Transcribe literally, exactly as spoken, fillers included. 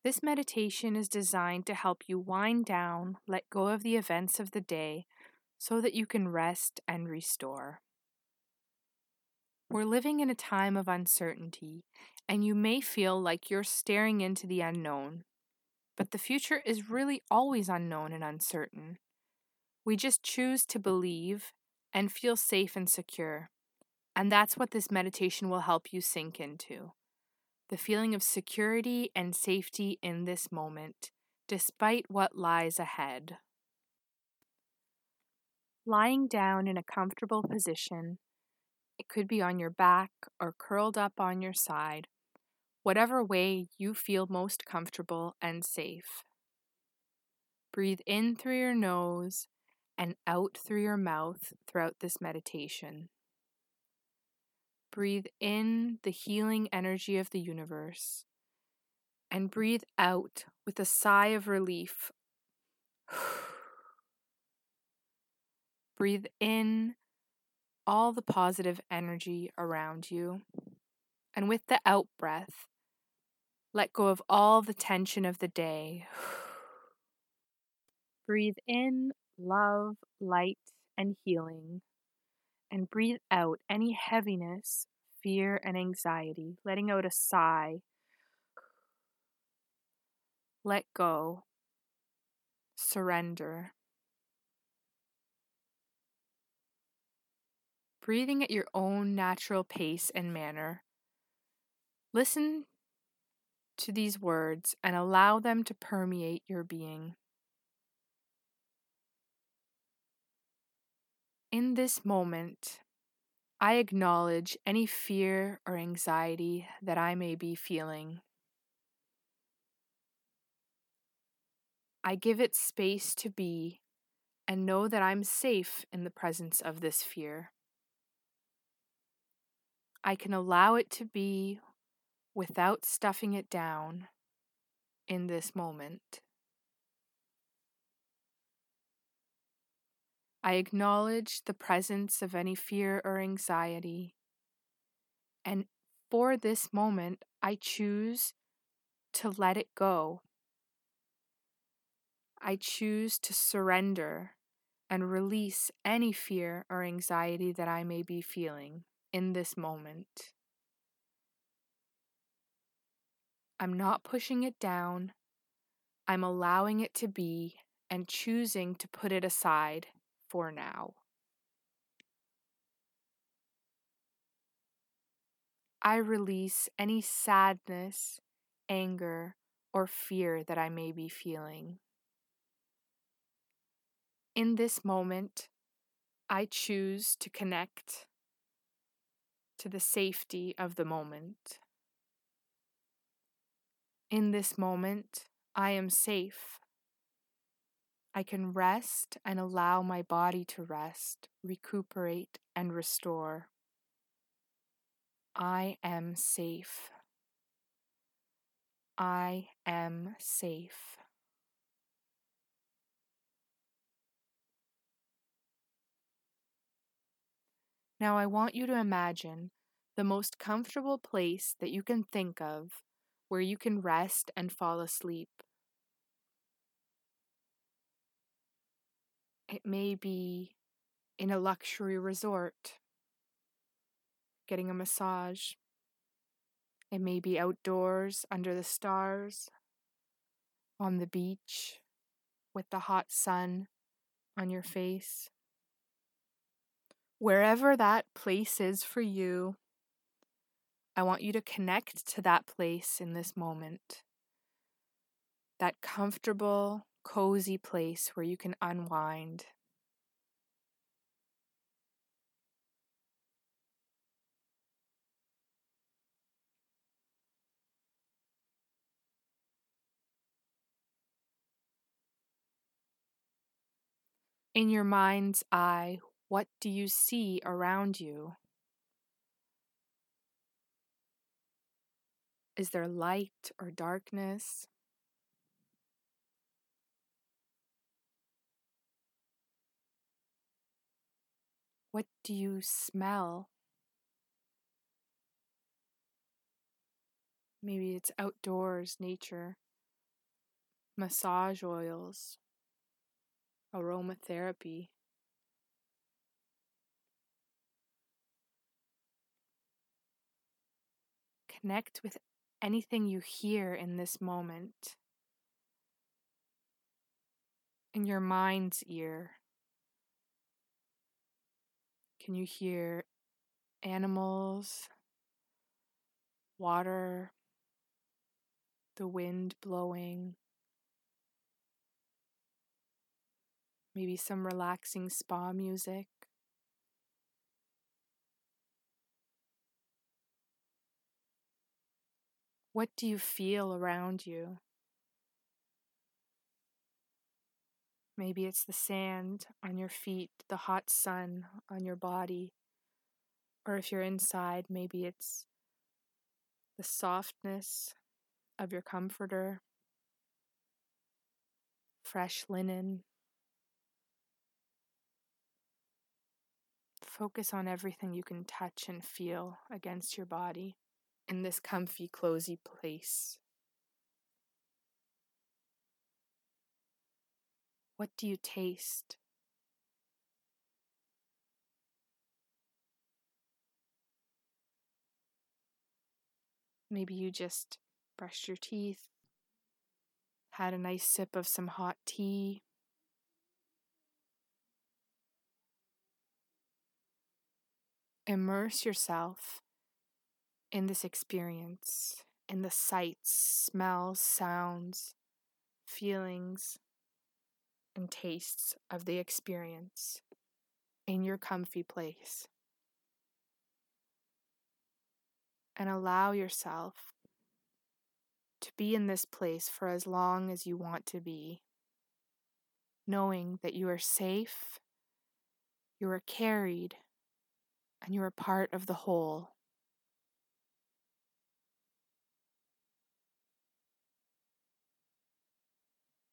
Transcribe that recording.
This meditation is designed to help you wind down, let go of the events of the day, so that you can rest and restore. We're living in a time of uncertainty, and you may feel like you're staring into the unknown. But the future is really always unknown and uncertain. We just choose to believe and feel safe and secure. And that's what this meditation will help you sink into. The feeling of security and safety in this moment, despite what lies ahead. Lying down in a comfortable position, it could be on your back or curled up on your side, whatever way you feel most comfortable and safe. Breathe in through your nose and out through your mouth throughout this meditation. Breathe in the healing energy of the universe and breathe out with a sigh of relief. Breathe in all the positive energy around you, and with the out breath, let go of all the tension of the day. Breathe in love, light, and healing, and breathe out any heaviness, fear, and anxiety, letting out a sigh. Let go. Surrender. Breathing at your own natural pace and manner. Listen to these words and allow them to permeate your being. In this moment, I acknowledge any fear or anxiety that I may be feeling. I give it space to be and know that I'm safe in the presence of this fear. I can allow it to be without stuffing it down in this moment. I acknowledge the presence of any fear or anxiety, and for this moment, I choose to let it go. I choose to surrender and release any fear or anxiety that I may be feeling in this moment. I'm not pushing it down. I'm allowing it to be and choosing to put it aside for now. I release any sadness, anger, or fear that I may be feeling. In this moment, I choose to connect to the safety of the moment. In this moment, I am safe. I can rest and allow my body to rest, recuperate, and restore. I am safe. I am safe. Now I want you to imagine the most comfortable place that you can think of where you can rest and fall asleep. It may be in a luxury resort, getting a massage. It may be outdoors under the stars, on the beach, with the hot sun on your face. Wherever that place is for you, I want you to connect to that place in this moment. That comfortable, cozy place where you can unwind. In your mind's eye, what do you see around you? Is there light or darkness? What do you smell? Maybe it's outdoors, nature. massage oils, aromatherapy. Connect with anything you hear in this moment. In your mind's ear, can you hear animals, water, the wind blowing, maybe some relaxing spa music? What do you feel around you? Maybe it's the sand on your feet, the hot sun on your body. Or if you're inside, maybe it's the softness of your comforter, fresh linen. Focus on everything you can touch and feel against your body in this comfy, cozy place. What do you taste? Maybe you just brushed your teeth, had a nice sip of some hot tea. Immerse yourself in this experience, in the sights, smells, sounds, feelings, and tastes of the experience in your comfy place. And allow yourself to be in this place for as long as you want to be, knowing that you are safe, you are carried, and you are part of the whole.